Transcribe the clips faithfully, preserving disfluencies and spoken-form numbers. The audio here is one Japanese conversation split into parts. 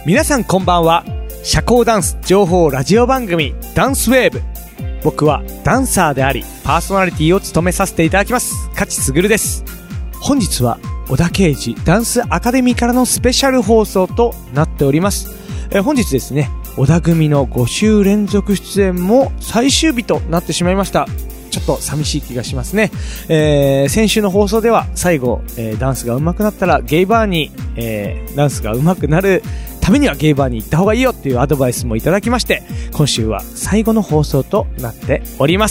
皆さんこんばんは。社交ダンス情報ラジオ番組ダンスウェーブ、僕はダンサーでありパーソナリティを務めさせていただきます勝つぐるです。本日は小田圭司ダンスアカデミーからのスペシャル放送となっております。えー、本日ですね、小田組のご週連続出演も最終日となってしまいました。ちょっと寂しい気がしますね。えー、先週の放送では最後、えー、ダンスが上手くなったらゲイバーに、えー、ダンスが上手くなるためにはゲイバーに行った方がいいよっていうアドバイスもいただきまして、今週は最後の放送となっております。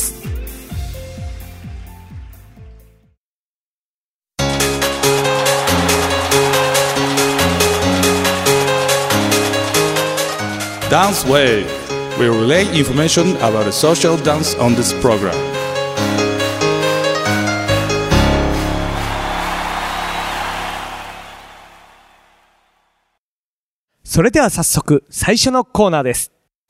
Dance Wave will relay information about the social dance on this program. それでは早速最初のコーナーです。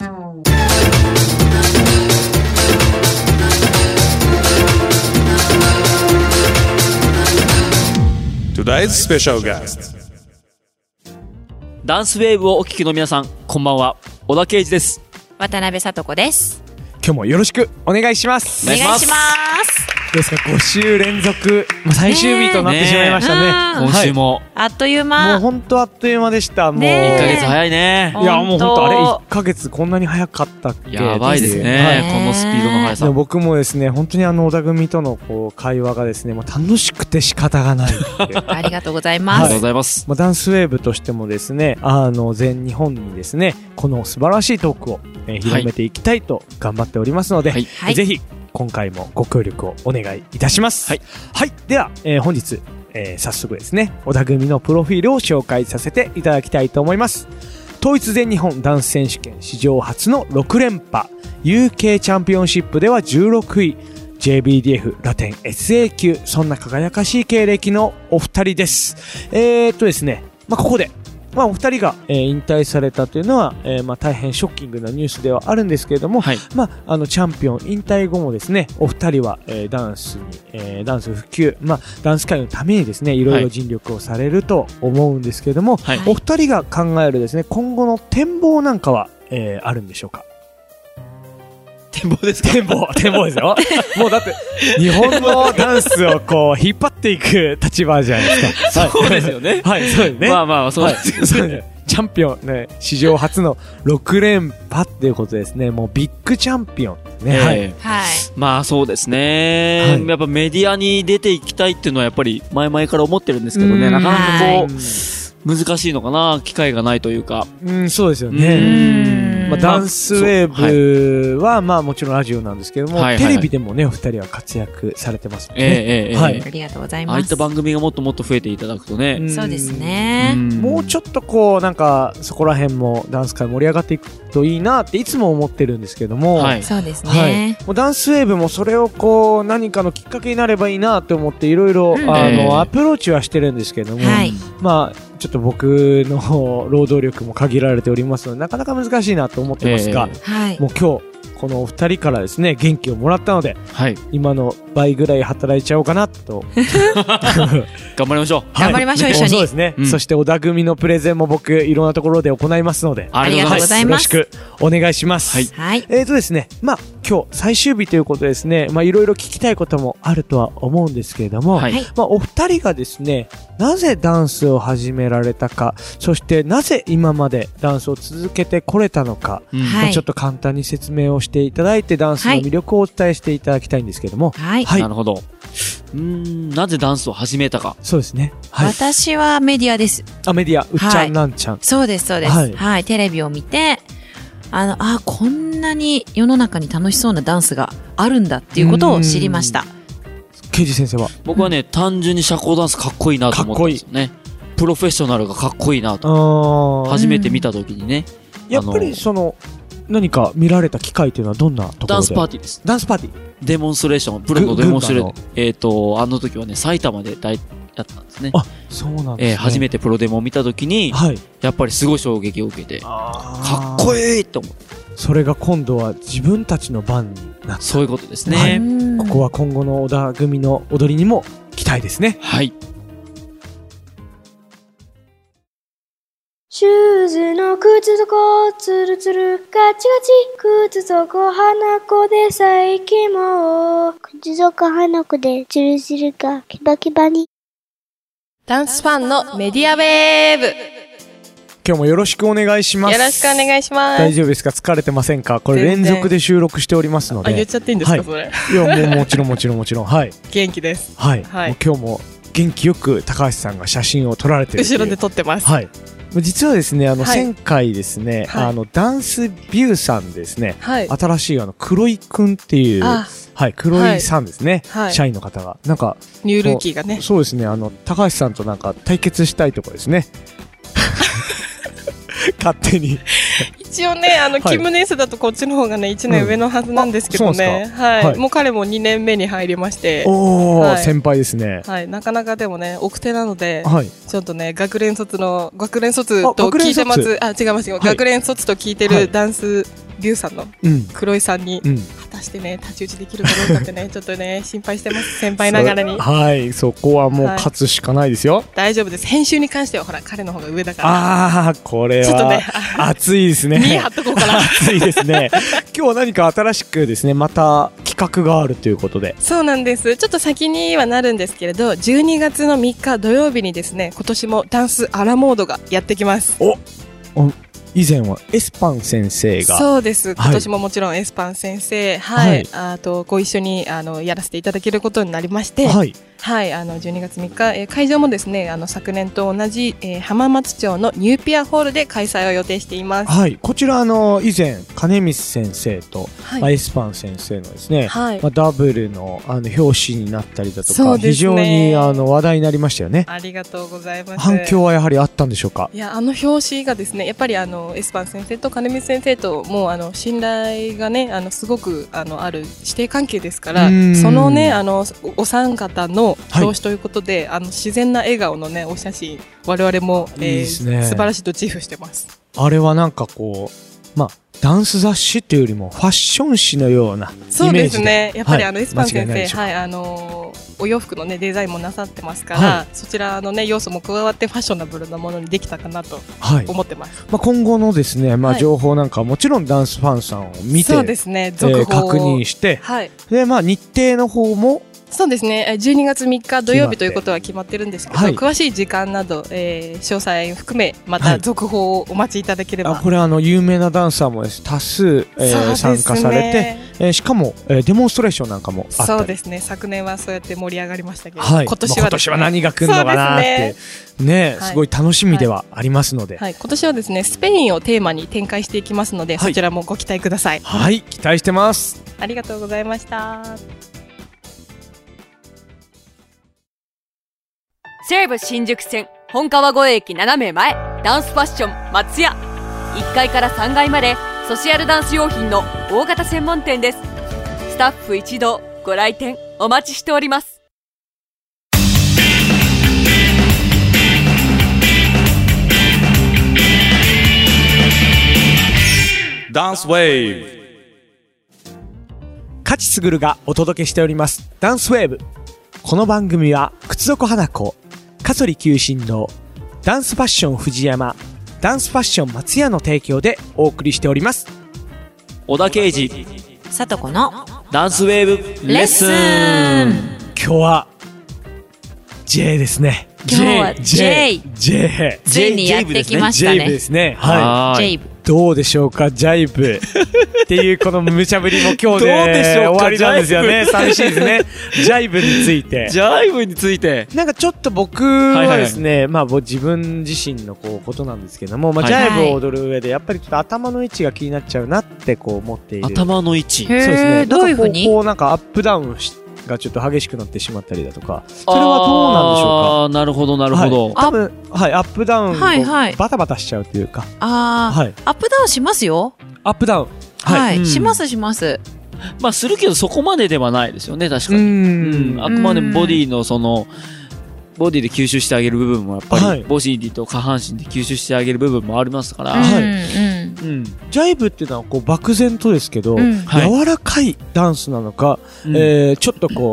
Today's special guest. ダンスウェーブをお聞きの皆さん、こんばんは。小田圭司です。 渡辺聡子です。 今日もよろしくお願いします。 お願いします。 どうですか、ご週連続、まあ、最終日となってしまいましたね。 ね今週も、はい、 あっという間。 もう本当あっという間でした。もうねいっかげつ早いね。 いやもう本当あれいっかげつこんなに早かったっけ。 やばいですね、はい、このスピードの速さ。 僕もですね、本当にあの小田組とのこう会話がですね、もう楽しくて仕方がないありがとうございます。 ありがとうございます。 まあ、ダンスウェーブとしてもですね、あの全日本にですね、この素晴らしいトークを、えー、広めていきたいと頑張っておりますので、はいはい、ぜひ今回もご協力をお願いいたします。はい、はい、では、えー、本日、えー、早速ですね、小田組のプロフィールを紹介させていただきたいと思います。統一全日本ダンス選手権史上初のろく連覇、 ユーケー チャンピオンシップではじゅうろくい、 ジェイビーディーエフ ラテン エスエー 級、そんな輝かしい経歴のお二人です。えー、っとですね、まあ、ここでまあ、お二人が、えー、引退されたというのは、えーまあ、大変ショッキングなニュースではあるんですけれども、はい、まあ、あのチャンピオン引退後もですね、お二人は、えー、ダンスに、えー、ダンス普及、まあ、ダンス界のためにですね、いろいろ尽力をされると思うんですけれども、はい、お二人が考えるですね、今後の展望なんかは、えー、あるんでしょうか。 展望ですか。 展望、展望ですよ。もうだって日本のダンスをこう引っ張っていく立場じゃないですか。 そうですよね。 はい、そうですね。 まあまあそうですよね。 はい、チャンピオンね、史上初のろく連覇っていうことですね。もうビッグチャンピオンね。 えー、 はい。はい。 まあそうですね、はい。やっぱメディアに出ていきたいっていうのはやっぱり前々から思ってるんですけどね。なかなかこう難しいのかな、機会がないというか。 うん、そうですよね。まあ、ダンスウェーブは、まあもちろんラジオなんですけども、はい、テレビでもね、お二人は活躍されてますので、ね。 えーえー、 はい。ありがとうございます。 ああいった番組がもっともっと増えていただくとね。 うそうですね。 もうちょっとこう、なんか、そこら辺もダンス界盛り上がっていくといいなっていつも思ってるんですけども。 はい。そうですね。 はい。もうダンスウェーブもそれをこう、何かのきっかけになればいいなって思っていろいろ、あの、えー、アプローチはしてるんですけども。はい。まあ、ちょっと僕の労働力も限られておりますので、なかなか難しいなと思ってますが、えー、もう今日このお二人からですね、元気をもらったので、はい、今の倍ぐらい働いちゃおうかなと頑張りましょう、 はい、頑張りましょう、一緒に。 そうですね、うん、そして小田組のプレゼンも僕いろんなところで行いますので、 ありがとうございます、 よろしくお願いします。はい、えーとですね、まあ今日最終日ということですね、まあいろいろ聞きたいこともあるとは思うんですけれども、はい、まあお二人がですね、なぜダンスを始められたか、そしてなぜ今までダンスを続けてこれたのか、うん、まあ、ちょっと簡単に説明をしていただいて、ダンスの魅力をお伝えしていただきたいんですけども。 はい。 はい、なるほど。うーん、なぜダンスを始めたか。 そうですね。 はい、私はメディアです。 あ、メディア、うっちゃんなんちゃん。はい、 そうです、そうです。はい、はい。テレビを見て、あの、あ、こんなに世の中に楽しそうなダンスがあるんだっていうことを知りました。 ケイジ先生は？ 僕はね、単純に社交ダンスかっこいいなと思ったんですよね。プロフェッショナルがかっこいいなと。初めて見た時にね。 やっぱりその、何か見られた機会というのはどんなところで？ ダンスパーティーです。 ダンスパーティー？ デモンストレーション、プロのデモンストレーション。えっと、あの時はね、埼玉で大、やったんですね。 あ、そうなんですね。 えー、初めてプロデモを見た時に、はい、やっぱりすごい衝撃を受けて、かっこいいと思って。 それが今度は自分たちの番になった。 そういうことですね。 はい、ここは今後の小田組の踊りにも期待ですね。 はい。 シューズのの靴底つるつるガチガチ靴底花子で最近も靴底花子でつるつるがキバキバに。 ダンスファンのメディアウェーブ。 今日もよろしくお願いします。 よろしくお願いします。 大丈夫ですか？疲れてませんか？これ連続で収録しておりますので。 あ、言っちゃっていいんですか、 はい、 それ。 いや、もうもちろんもちろんもちろん。はい。 元気です。 はい。 はい、 もう今日も元気よく高橋さんが写真を撮られてる。 後ろで撮ってます。 はい。実はですね、あの、 はい、 前回ですね、はい、あの、ダンスビューさんですね、はい、新しいあの、黒井くんっていう、はい、黒井さんですね、はい、社員の方が、なんか、 ニュールーキーがね。 そうですね、あの、高橋さんとなんか対決したいとこですね。勝手に一応ね、あの、キムネースだとこっちの方がね、いちねん上のはずなんですけどね。はい、はい。もう彼もにねんめに入りまして。 おー、はい、先輩ですね。 はい。なかなかでもね、奥手なので、はい、ちょっとね、学連卒の、学連卒と聞いてます。あ、違いますよ。はい、学連卒と聞いてるダンスビューさんの黒井さんに、うん、果たしてね、太刀打ちできるかどうかってね、ちょっとね、心配してます。先輩ながらに。 はい。そこはもう勝つしかないですよ。はい、 大丈夫です。編集に関しては、ほら、彼の方が上だから。 ああ、これは。ちょっとね、熱いですね。 見え張っとこうかな。 熱いですね。今日は何か新しくですね、また企画があるということで。 そうなんです。ちょっと先にはなるんですけれど、じゅうにがつのみっか土曜日にですね、今年もダンスアラモードがやってきます。 おお以前はエスパン先生が。 そうです。今年ももちろんエスパン先生、はい。はい、あと、ご一緒に、あの、やらせていただけることになりまして、はい。はい、あの、じゅうにがつみっか、えー、会場もですね、あの、昨年と同じ、えー、浜松町のニューピアホールで開催を予定しています。 はい。こちら、あの、以前、金光先生と、はい、エスパン先生のですね、はい。まあ、ダブルの、あの、表紙になったりだとか、そうですね、非常に、あの、話題になりましたよね。 ありがとうございます。 反響はやはりあったんでしょうか？ いや、あの表紙がですね、やっぱりあの、エスパン先生と金光先生と、もう、あの、信頼がね、あの、すごく、あの、ある師弟関係ですから、そのね、あの、お三方の表紙ということで、はい、あの自然な笑顔のねお写真我々も、えー、いいですね、素晴らしいと自負してます。 あれはなんかこうまあダンス雑誌というよりもファッション誌のようなイメージで。 そうですね。やっぱりあの、はい、エスパン先生、はい、あのー、お洋服のねデザインもなさってますから、はい、そちらのね要素も加わってファッショナブルなものにできたかなと思ってます。はい、 まあ今後のですね、まあ情報なんかはもちろんダンスファンさんを見て、 そうですね、続報を、 えー、確認して、 はい、 でまあ日程の方も。 そうですね。じゅうにがつみっか土曜日ということは決まってるんですけど、はい、詳しい時間など、えー、詳細含めまた続報をお待ちいただければ。 はい、あこれはあの有名なダンサーもです多数、えーね、参加されて、えー、しかも、えー、デモンストレーションなんかもあったり。 そうですね。昨年はそうやって盛り上がりましたけど、 はい、 今年は、ね、 まあ、今年は何が来るのかなってね、はい、すごい楽しみではありますので、 はいはい、今年はですねスペインをテーマに展開していきますので、はい、そちらもご期待ください。 はい、期待してます。 ありがとうございました。 西武新宿線本川越駅斜め前、ダンスファッション松屋。いっかいからさんがいまでソシャルダンス用品の大型専門店です。スタッフ一同ご来店お待ちしております。 ダンスウェーブ、 勝ちすぐるがお届けしておりますダンスウェーブ。この番組は靴底花子、香取久信堂、ダンスファッション藤山、ダンスファッション松屋の提供でお送りしております。 小田圭司、 さとこのダンスウェーブレッスン。 今日は J ですね。 今日は J J ついにやってきましたね。 ジェイブですね。はい。 ジェイブ。 どうでしょうか、ジャイブっていうこの無茶ぶりも今日で終わりなんですよね。寂しいですね。ジャイブについて。 ジャイブについて。 なんかちょっと僕はですね、はいはいはい、まあ自分自身のこうことなんですけども、まあジャイブを踊る上でやっぱりちょっと頭の位置が気になっちゃうなってこう思っている。 頭の位置。 そうですね。 どういうふうに？ こうなんかアップダウンして。がちょっと激しくなってしまったりだとか、それはどうなんでしょうか。 ああ、なるほどなるほど。 はい、多分はい、アップダウン、はいはい、バタバタしちゃうというか。 ああ、はい、アップダウンしますよ。 アップダウン、 はい、はいうん、しますします。 まあするけどそこまでではないですよね、確かに。うん、うん、あくまでもボディのそのボディで吸収してあげる部分もやっぱり、はい、ボディと下半身で吸収してあげる部分もありますから。はい。 うん、ジャイブっていうのはこう漠然とですけど、うん、柔らかいダンスなのか、うん、えー、ちょっとこう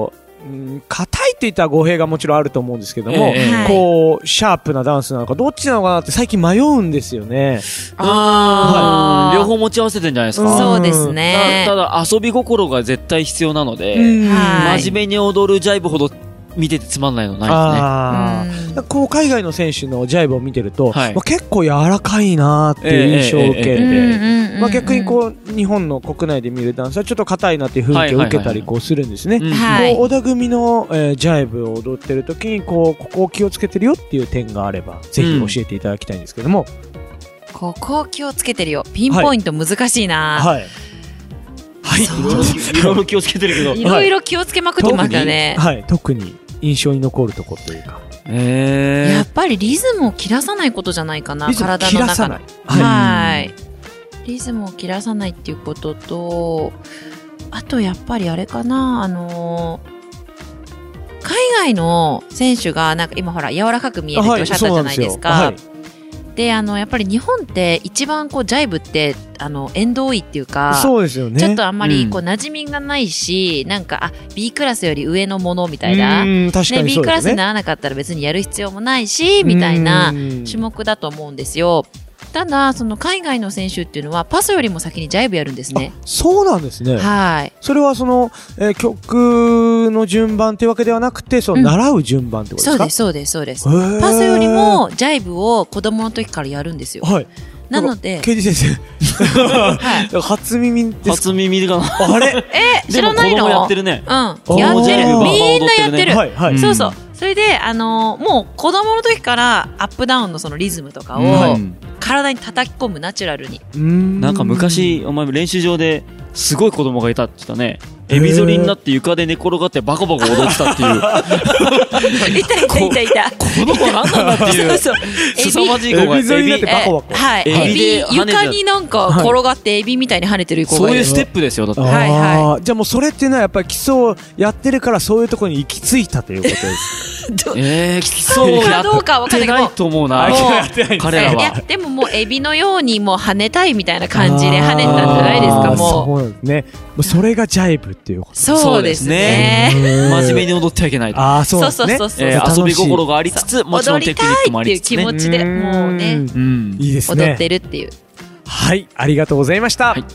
硬いって言ったら語弊がもちろんあると思うんですけども、 ええこう、シャープなダンスなのか、どっちなのかなって最近迷うんですよね。 あー、両方持ち合わせてんじゃないですか。 そうですね。 ただ遊び心が絶対必要なので、 はい真面目に踊るジャイブほど見ててつまんないのないあうんーこう海外の選手のジャイブを見てると、 はいまあ、結構柔らかいなーっていう印象を受けて、 えええええうんまあ、逆にこう日本の国内で見るダンスはちょっと硬いなっていう雰囲気を受けたりこうするんですね。 うんはいこう小田組の、えージャイブを踊ってる時にこうここを気をつけてるよっていう点があればぜひ教えていただきたいんですけども、 ここ気をつけてるよ。ピンポイント難しいな。 はいはいいろいろ気をつけてるけど。 いろいろ気をつけまくってましたね。 はい特に印象に残るところというかえやっぱりリズムを切らさないことじゃないかな、 リズム体の中の切らさない。 はい。リズムを切らさないっていうことと、あとやっぱりあれかな、あのー海外の選手がなんか今ほら柔らかく見えるっておっしゃったじゃないですか。 はいで、あの、やっぱり日本って一番こうジャイブって、あの、縁遠いっていうか、 そうですよね。 ちょっとあんまりこうう馴染みがないし、なんか、あ、B クラスより上のものみたいな。 うん確かね、 に B そうですね。 クラスにならなかったら別にやる必要もないし、みたいなうん種目だと思うんですよ。ただ、その海外の選手っていうのはパスよりも先にジャイブやるんですね。 そうなんですね。 はい。 それはその、えー曲の順番っていうわけではなくて、そのうん習う順番ってことですか、 そうです、そうです、そうです。 へーパスよりもジャイブを子供の時からやるんですよ。 はい。 なので、 ケイジ先生。 はい。 初耳ですか初耳かな。 あれえ、知らないのでも子供やってるね。 うん。やってる。 あーみんなやってる。 はい、はい。 そうそう。それで、あのーもう子供の時からアップダウンのそのリズムとかうをうん体に叩き込むナチュラルに。 ななんか昔、お前練習場ですごい子供がいたって言ったね。エビ反りになって床で寝転がってバコバコ踊ってたっていう。 いたいたいたいた。 この子なんなんだっていう。 そうそう。 凄まじい子がエビ反りになってバコバコえはい。 エビエビで跳ねてた床になんか転がってエビみたいに跳ねてる子がいる。 そういうステップですよ、だって。 あはいーじゃあもうそれっていうのはやっぱり基礎をやってるからそういうところに行き着いたということです。 どえー、基そうかどうかわかんないけどやってないと思うな。 もうやってないんです彼らいやは。 でももうエビのようにもう跳ねたいみたいな感じで跳ねたんじゃないですか、 あーもそうなんですね。もうそれがジャイブっていうことう。そうですね。 真面目に踊ってはいけないと。 ああ、そうそなですね。 うんそうそうそう。 えー遊び心がありつつ、もちろん踊りたテクニックもあいっていうりつつね。 気持ちでもうね、 うん。 いいですね。 踊ってるっていう。 はい、ありがとうございました。 はい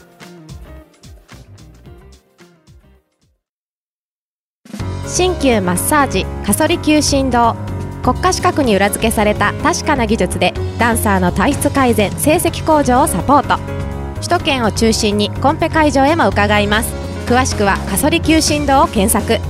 鍼灸マッサージカソリ灸振動、国家資格に裏付けされた確かな技術でダンサーの体質改善、成績向上をサポート。首都圏を中心にコンペ会場へも伺います。詳しくはカソリ灸振動を検索。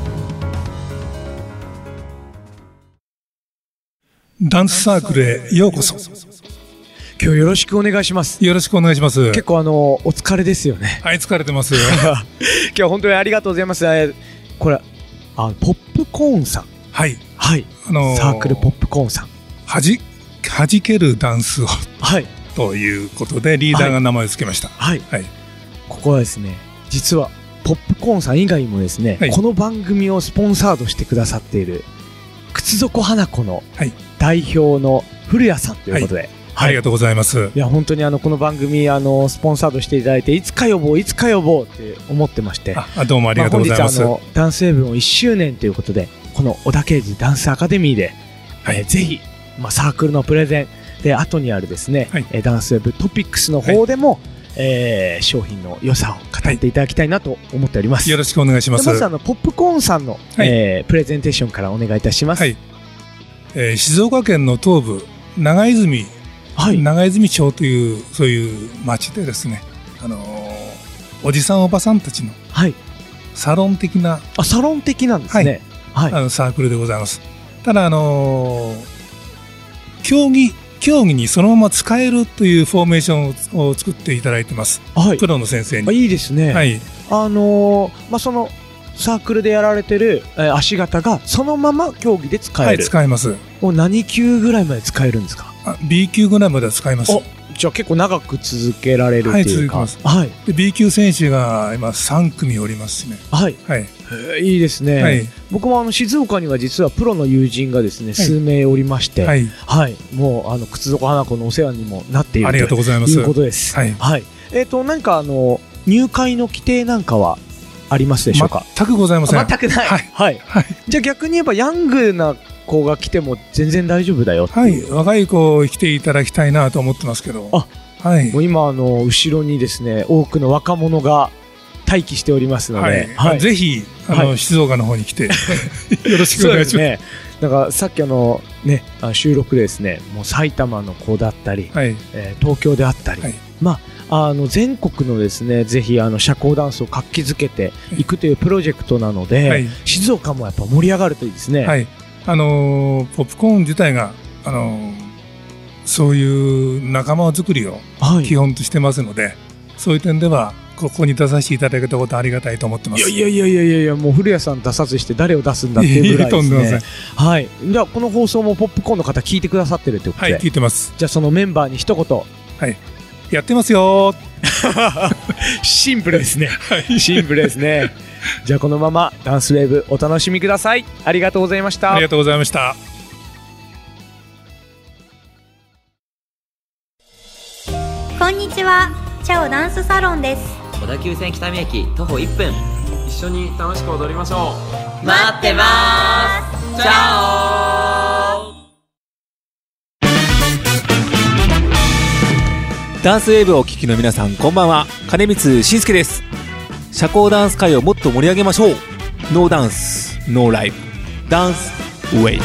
ダンスサークルへようこそ。 今日よろしくお願いします。 よろしくお願いします。 結構あの、お疲れですよね。 はい、疲れてます。 今日は本当にありがとうございます。えーこれ、あ、ポップコーンさん。 はい。 はい。 あのーサークルポップコーンさん。 はじ、はじけるダンスをはい。 ということで、リーダーが名前を付けました。 はい。 はい。 ここはですね、実は、ポップコーンさん以外にもですね、 はいこの番組をスポンサードしてくださっている、靴底花子のはい代表の古谷さんということで、 ありがとうございます。 いや本当にあのこの番組あのスポンサードしていただいていつか呼ぼういつか呼ぼうって思ってまして、 あ、どうもありがとうございます。 まあ本日あのダンスウェーブのいっしゅうねんということでこの小田圭司ダンスアカデミーで、 はいえーぜひ、まあ、サークルのプレゼンで後にあるですね、 はいえーダンスウェーブトピックスの方でも、えー商品の良さを語っていただきたいなと思っております。 よろしくお願いします。 でまずあのポップコーンさんの、 はいえープレゼンテーションからお願いいたします。 はい。えー静岡県の東部、長泉、 はい。 長泉町という、そういう町でですね、あのーおじさんおばさんたちのはい。 サロン的なあ、サロン的なんですね。はい。 あのサークルでございます。ただ、あのー競技、競技にそのまま使えるというフォーメーションをを作っていただいてます。 はいプ。ロの先生あに。 いいですね。 はい。 あのーまあ、その、サークルでやられてる、えー足型がそのまま競技で使はい、 える。 使えます。 もう何級ぐらいまで使えるんですか？ あ B 級ぐらいまでは使えます。 おじゃあ結構長く続けられるっていうか。 はい続けますはい。 で B 級選手が今さん組おりますしね。 はい。 はい。 へーいいですね。 はい。 僕もあの静岡には実はプロの友人がですね、 い数名おりまして、 はい。 はい。もうあの靴底花子のお世話にもなっているありがとうございます。 いうことです。 はいはい。えっ、と何かあの入会の規定なんかはありますでしょうか？ 全くございません。 全くない。はい。はい。はい、じゃあ逆に言えばヤングな子が来ても全然大丈夫だよっていう。 はい。若い子来ていただきたいなと思ってますけど。 あ、はい。もう今あの後ろにですね、多くの若者が待機しておりますので、はいはい、ぜひあの、はい、静岡の方に来てよろしくお願いします。そうですね。 だからさっきあのね収録でですね、もう埼玉の子だったり、はい、えー、東京であったり、はい、まああの全国のですね、ぜひあの社交ダンスを活気づけていくというプロジェクトなので、はい、静岡もやっぱ盛り上がるといいですね。 はい。あのー、ポップコーン自体があのー、そういう仲間作りを基本としてますので、はい、そういう点では。ここに出させていただけたことありがたいと思ってます。 いやいやいやいやいや、もう古谷さん出さずして誰を出すんだっていうぐらいですね。はい。じゃあこの放送もポップコーンの方聞いてくださってるってことで。 はい、聞いてます。 じゃあそのメンバーに一言。 はい。やってますよシンプルですね。はい、シンプルですね。じゃあこのままダンスウェーブお楽しみください。ありがとうございました。 ありがとうございました。 こんにちは。チャオダンスサロンです。 小田急線北見駅徒歩いっぷん。 一緒に楽しく踊りましょう。待ってまーす。チャオ。 ダンスウェーブをお聞きの皆さん、こんばんは。金光信介です。社交ダンス界をもっと盛り上げましょう。ノーダンスノーライフ、ダンスウェイブ。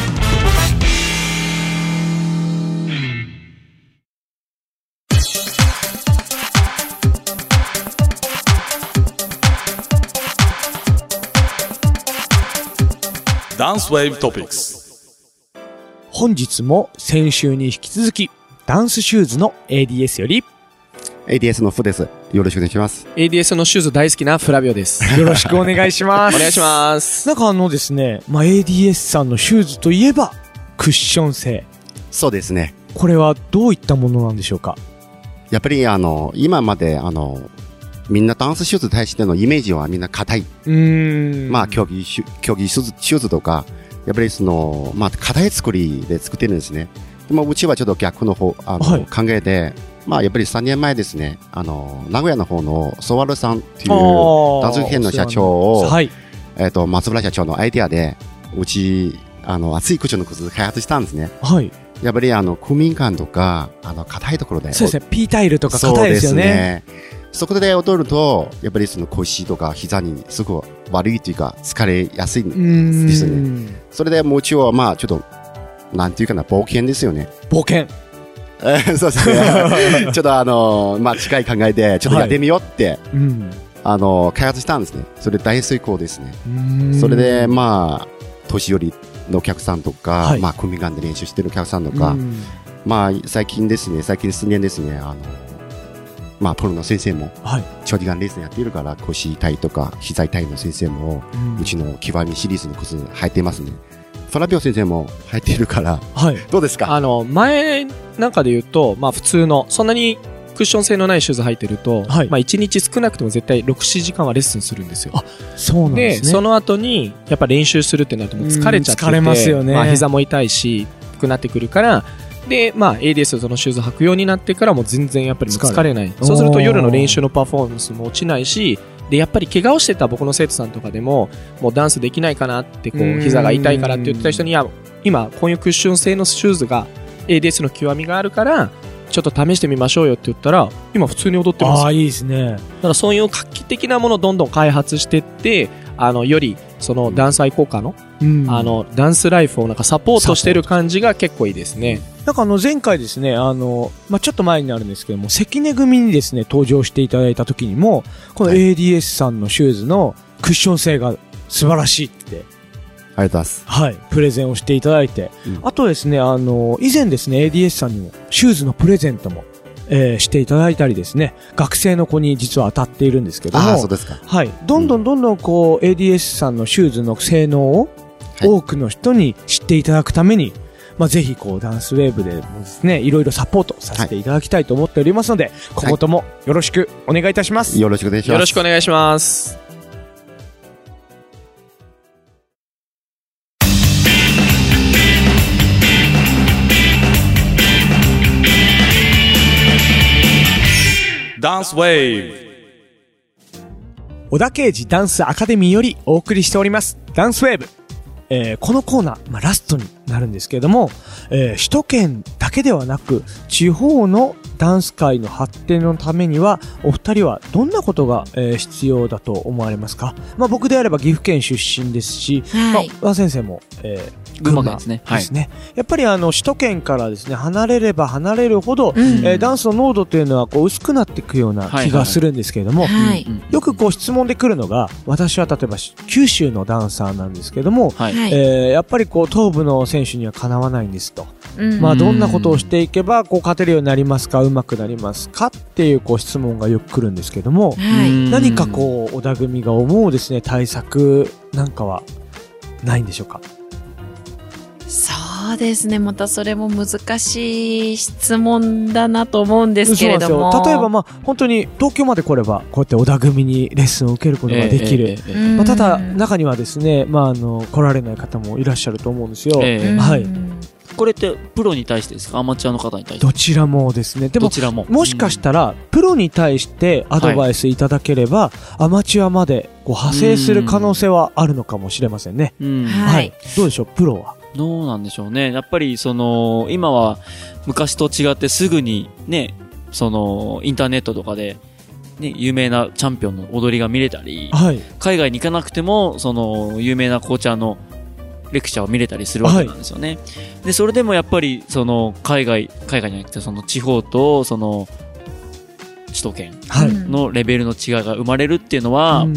ダンスウェーブトピックス。 本日も先週に引き続きダンスシューズの エーディーエス よりエーディーエス のフです。よろしくお願いします。 エーディーエス のシューズ大好きなフラビオです。 よろしくお願いしますお願いします。 なんかあのですね、まあ、エーディーエス さんのシューズといえばクッション性。 そうですね。 これはどういったものなんでしょうか？ やっぱりあの今まであのみんなダンスシューズに対してのイメージはみんな硬い。うーん。まあ、競技シュ、競技シューズ、シューズとか、やっぱりその、まあ、硬い作りで作ってるんですね。でも、うちはちょっと逆の方、あの、はい、考えで、まあ、やっぱりさんねんまえですね、あの、名古屋の方のソワルさんっていうダンス編の社長を、はい、えっと、松村社長のアイデアで、うち、あの、熱い口の靴開発したんですね。はい。やっぱりあの、空民感とか、あの、硬いところで。 そうですね、P タイルとか硬いですよね。そうですね。 そこで踊ると、やっぱりその腰とか膝にすごく悪いというか、疲れやすいんですよね。それでもう一応はまあちょっと、なんていうかな、冒険ですよね。 冒険そうですね。ちょっとあの、まあ近い考えで、ちょっとやってみようって、はい、うん、あの、開発したんですね。それ大成功ですね。それでまあ、年寄りのお客さんとか、はい、まあ、組間で練習してるお客さんとか、まあ、最近ですね、最近数年ですね、あの、まあ、プロの先生も、はい、長時間レッスンやっているから、腰痛いとか、膝痛いの先生も、うん、うちの極みシリーズの靴履いてますね。フラビオ先生も履いているから、はい、どうですか？ あの、前なんかで言うと、まあ普通の、そんなにクッション性のないシューズ履いてると、はい、まあいちにち少なくとも絶対ろく、ななじかんはレッスンするんですよ。あ、 そうなんですね。 で、その後に、やっぱ練習するってなるともう疲れちゃってて、 疲れますよね。 まあ膝も痛いし、くなってくるから、で、まあ、エーディーエス そのシューズ履くようになってからも全然やっぱり疲れない。そうすると夜の練習のパフォーマンスも落ちないし、で、やっぱり怪我をしてた僕の生徒さんとかでも、もうダンスできないかなって、こう、膝が痛いからって言ってた人には、今、こういうクッション性のシューズが エーディーエス の極みがあるから、ちょっと試してみましょうよって言ったら、今普通に踊ってます。 ああ、いいですね。 だからそういう画期的なものをどんどん開発していって、あの、より、そのダンス愛好家の、うん、あの、ダンスライフをなんかサポートしてる感じが結構いいですね。 なんかあの前回ですね、あの、まあ、ちょっと前になるんですけども、関根組にですね、登場していただいた時にも、この エーディーエス さんのシューズのクッション性が素晴らしいって。 ありがとうございます。 はい。プレゼンをしていただいて。うん、あとですね、あの、以前ですね、エーディーエス さんにもシューズのプレゼントも、えー、していただいたりですね、学生の子に実は当たっているんですけども。 ああ、そうですか。 はい。どんどんどんどんこう、エーディーエス さんのシューズの性能を多くの人に知っていただくために、まあ、ぜひこうダンスウェーブでもですね、いろいろサポートさせていただきたいと思っておりますので、はい、今後ともよろしくお願いいたします。 よろしくお願いします。 よろしくお願いします。 ダンスウェーブ。 小田圭司ダンスアカデミーよりお送りしておりますダンスウェーブ。えー、このコーナー、まあ、ラストになるんですけれども、えー、首都圏だけではなく地方のダンス界の発展のためにはお二人はどんなことが、えー、必要だと思われますか？まあ、僕であれば岐阜県出身ですし、はい、まあ、和先生も、えー、群馬ですね。ですね。はい、やっぱりあの首都圏からですね離れれば離れるほど、うん、えー、ダンスの濃度というのはこう薄くなっていくような気がするんですけれども、はいはい、よくこう質問で来るのが、私は例えば九州のダンサーなんですけれども、はい、えー、やっぱりこう東部の選手にはかなわないんですと。うん、まあどんなことをしていけばこう勝てるようになりますか、上手くなりますかっていうこう質問がよく来るんですけども、はい、何かこう小田組が思うですね対策なんかはないんでしょうか？ そうですね。またそれも難しい質問だなと思うんですけれども。 例えばまあ本当に東京まで来ればこうやって小田組にレッスンを受けることができる。えーえーえーまあ、ただ中にはですね、まああの来られない方もいらっしゃると思うんですよ。えー、はい。 これってプロに対してですか？アマチュアの方に対して？ どちらもですね。でも、どちらも。もしかしたら、プロに対してアドバイスいただければ、はい、アマチュアまでこう派生する可能性はあるのかもしれませんね。うん、はい。どうでしょう、プロは。 どうなんでしょうね。やっぱり、その、今は昔と違ってすぐにね、その、インターネットとかで、ね、有名なチャンピオンの踊りが見れたり、はい、海外に行かなくても、その、有名なコーチャーのレクチャーを見れたりするわけなんですよね。はい、で、それでもやっぱり、その、海外、海外じゃなくて、その地方と、その、首都圏のレベルの違いが生まれるっていうのは、う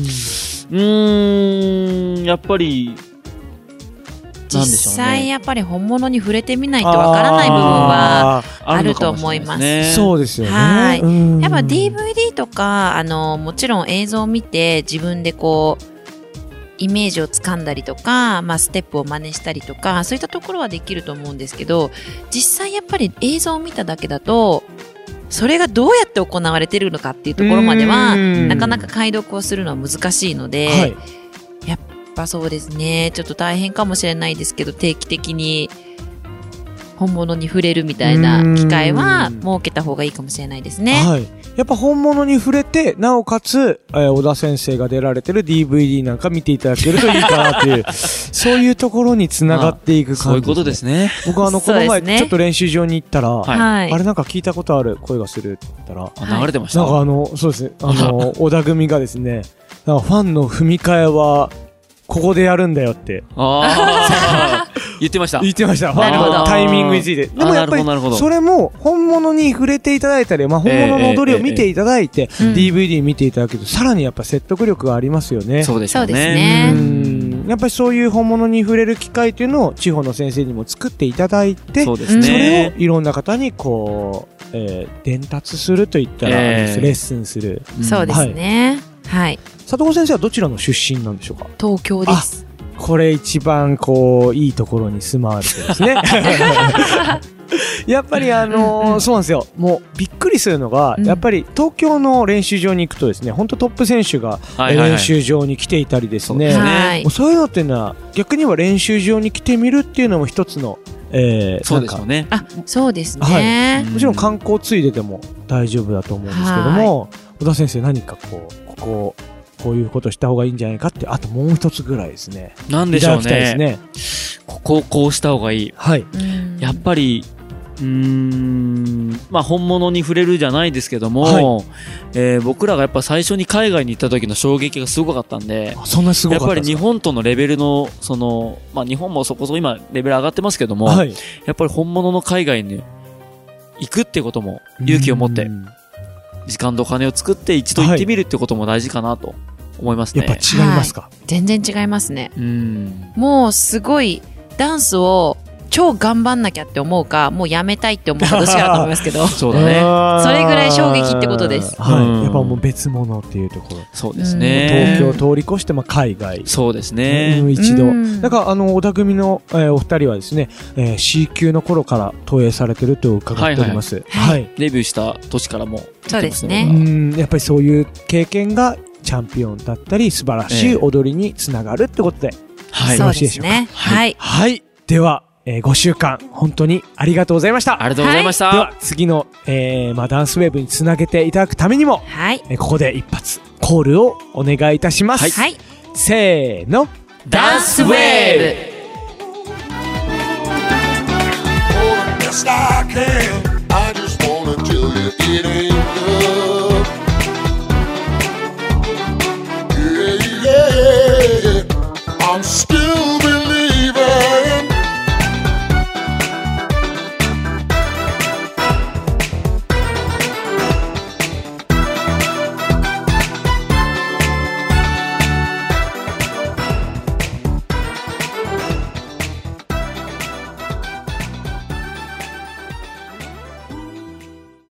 ーん、やっぱり、 実際やっぱり本物に触れてみないとわからない部分はあると思います。 そうですよね。 はい。やっぱ ディーブイディー とか、あの、もちろん映像を見て自分でこう、イメージをつかんだりとか、まあ、ステップを真似したりとか、そういったところはできると思うんですけど、実際やっぱり映像を見ただけだと、それがどうやって行われているのかっていうところまでは、なかなか解読をするのは難しいので、はい、やっぱそうですね、ちょっと大変かもしれないですけど、定期的に本物に触れるみたいな機会は設けた方がいいかもしれないですね。 はい。やっぱ本物に触れて、なおかつ、えー、小田先生が出られてる ディーブイディー なんか見ていただけるといいかなっていう、そういうところに繋がっていく感じ、ね。そういうことですね。 僕はあの、この前、ちょっと練習場に行ったら、はい、あれなんか聞いたことある声がするって言ったら、 流れてました。 なんかあの、そうですね、あの、小田組がですね、なんかファンの踏み替えは、ここでやるんだよって。 ああ。言ってました。 言ってました。ファンのタイミングについて。でもやっぱり、それも本物に触れていただいたり、まあ本物の踊りを見ていただいて、ディーブイディー 見ていただけると、さらにやっぱ説得力がありますよね。 そうですね。そうですね。うん。やっぱりそういう本物に触れる機会というのを地方の先生にも作っていただいて、そうですね。それをいろんな方にこう、えー、伝達するといったら、えー、レッスンする。 そうですね。はい。はい、 佐藤先生はどちらの出身なんでしょうか？ 東京です。 これ一番こういいところに住まわれてですね。やっぱりあのーうんうん、そうなんですよ。もうびっくりするのが、うん、やっぱり東京の練習場に行くとですね、本当トップ選手が練習場に来ていたりですね。はい、そういうのっていうのは逆には練習場に来てみるっていうのも一つの、えー、 そうですよね。 あ、そうですね、 はい。もちろん観光ついででも大丈夫だと思うんですけども、小田先生何かこうこここういうことした方がいいんじゃないかって、あともう一つぐらいですね。 なんでしょうね。ねここ、こうした方がいい。 はい。 やっぱり、うーん、まあ本物に触れるじゃないですけども、はい、えー、僕らがやっぱ最初に海外に行った時の衝撃がすごかったんで、 そんなすごかったやっぱり日本とのレベルの、その、まあ日本もそこそこ今レベル上がってますけども、はい、やっぱり本物の海外に行くってことも勇気を持って、時間とお金を作って一度行ってみるってことも大事かなと思いますね。 やっぱ違いますか？はい、 全然違いますね。うん、もうすごいダンスを超頑張んなきゃって思うか、もうやめたいって思うかどっちかだと思いますけど。 そうだね。 それぐらい衝撃ってことです。 はい。やっぱもう別物っていうところ。 そうですね。 東京を通り越してまあ海外。 そうですね。 うん、一度。だからあの小田組の、えー、お二人はですね、えー、C 級の頃から投影されてると伺っております。はい、 はいはい。デビューした年からも、ね。 そうですね。 うん、やっぱりそういう経験がチャンピオンだったり素晴らしい踊りにつながるってことで、 はい、よろしいでしょうか。そうですね。 はい。はい。では。 えー、ごしゅうかん、本当にありがとうございました。 ありがとうございました。はい、 では、次の、えー、まあ、ダンスウェーブにつなげていただくためにも、 はい。 えー、ここで一発、コールをお願いいたします。 はい。 せーの。 ダンスウェーブBest I can. I just wanna tell you it ain't love. Yeah, yeah. I'm still